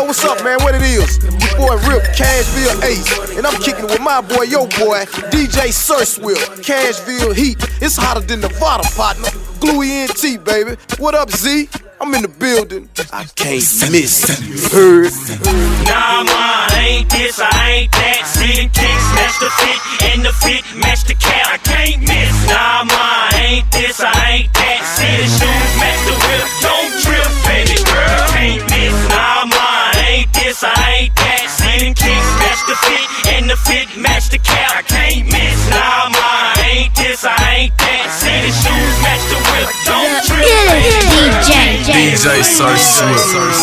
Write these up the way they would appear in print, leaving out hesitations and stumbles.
Yo, what's up, man? What it is? Your boy Rip, Cashville Ace. And I'm kicking it with my boy, your boy, DJ Serswill, Cashville Heat. It's hotter than Nevada, partner. Glue ENT, baby. What up, Z? I'm in the building. I can't miss. Heard? Nah, ma, I ain't this, I ain't that. See the kicks, match the fit, and the fit match the cap. I can't miss. Nah, ma, I ain't this, I ain't that. See the shoes, match the whip, don't trip, baby girl. Can't miss. Nah, ma, I ain't this, I ain't that. See the kicks, match the fit, and the fit match the cap. I can't miss. Nah, ma, I ain't this, I ain't that. See the shoes, match the whip, don't trip, baby. DJ Serswill.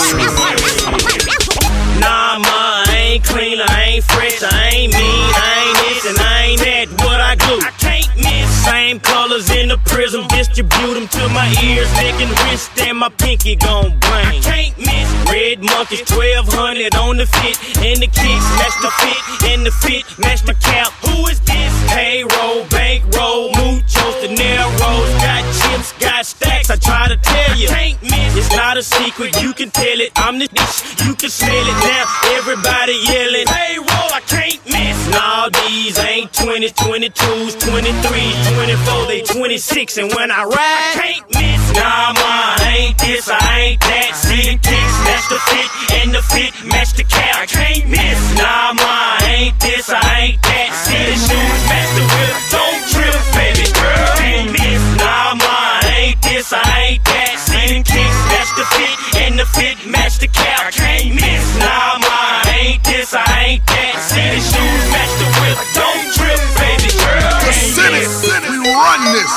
Nah, ma, I ain't clean, I ain't fresh, I ain't mean, I ain't this and I ain't that. What I do, I can't miss. Same colors in the prism, distribute them to my ears, neck and wrist, and my pinky gon' bling. I can't miss. Red monkeys, 1200 on the fit, and the kicks match the fit, and the fit match the cap. Who is this? Payroll, bankroll, muchos, the narrows, got chips, got stacks. I try to tell you, I can't miss. It's not a secret, you can tell it. I'm the dish, you can smell it now. Everybody yelling, payroll, I can't miss. Nah, these ain't 20s, 22s, 23s, 24, they 26, and when I ride, I can't miss. Nah, ma, I ain't this, I ain't that. See the kicks, match the fit, and the fit match the cap. I can't miss. Nah, ma, I ain't this, I ain't that. See the shoes, match the whip, don't trip, baby girl. Can't miss. Nah, ma, I ain't this, I ain't that. See the kicks, match the fit, and the fit match the cap. I can't miss. Nah, ma, I ain't this, I ain't that. See the shoes, match the whip, don't trip, baby girl. The city, we run this.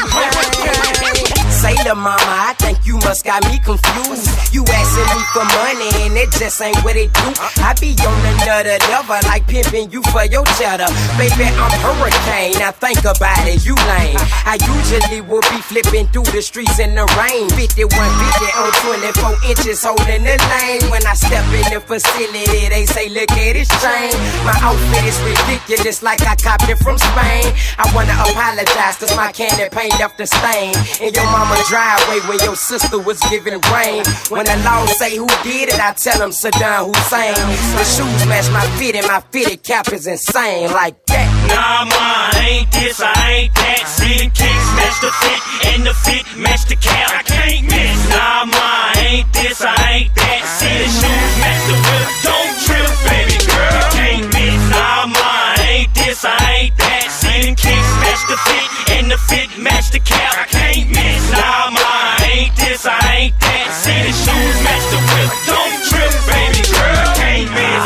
Say to mama, I think you must got me confused. You asking me for money and it just ain't what it do. I be on another level like pimping you for your cheddar. Baby, I'm hurricane, now think about it, you lame. I usually will be flipping through the streets in the rain. 5150 on 24 inches holding the lane. When I step in the facility, they say look at his chain. My outfit is ridiculous like I copped it from Spain. I wanna apologize cause my candy paint left a stain in your mama driveway when your sister was giving rain. When the law say who did it, I tell them Saddam Hussein. The shoes match my fit and my fitted cap is insane like that. Nah, ma, I ain't this, I ain't that. See the kicks match the fit, and the fit match the cap. I can't miss. Nah, ma, I ain't this, I ain't that. See the shoes match the whip, don't trip, baby girl. Can't miss. Nah, ma, I ain't this, I ain't that. See the kicks match the fit, and the fit match the cap. I can't miss. Nah, ma, I ain't this, I ain't that. See the shoes match the whip, don't trip, baby girl. Can't miss.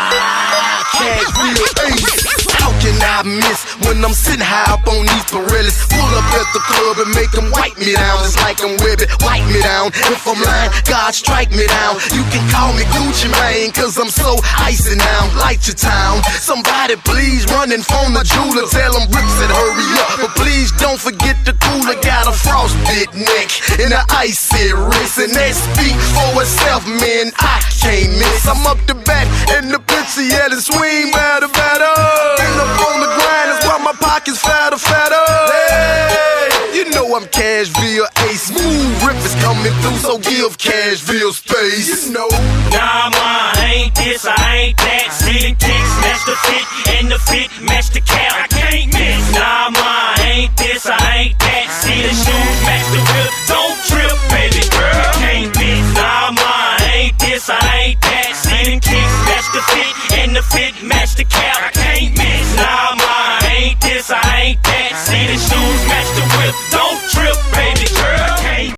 Cashville Ace. How can I miss when I'm sitting high up on these Pirellis? Pull up at the club and make them wipe me down. It's like I'm Webby, wipe me down. If I'm lying, God strike me down. You can call me Gucci Mane, cause I'm so icy now. Light your town. Somebody please run and phone the jeweler. Tell him Rip said hurry up. But please don't forget the cooler. Got a frostbit neck and an icy wrist. And that speak for itself, man, I can't miss. I'm up the back and the picture, yeah, the swing better. And up on the grind is why my pockets fatter. Hey, you know I'm Cashville Ace. Smooth Rip is coming through, so give Cashville space. You know. Nah, ma, I ain't this, I ain't that. See the kicks match the fit, and the fit match the cap. I can't miss. Nah, ma, I ain't this, I ain't that. See the shoes match the whip, don't trip, baby girl. Can't miss. Nah, ma, I ain't this, I ain't that. See the kicks match the fit, and the fit match the cap. I can't miss. Nah, ma, I ain't this, I ain't that. See the shoes match the whip, don't trip, baby girl. Can't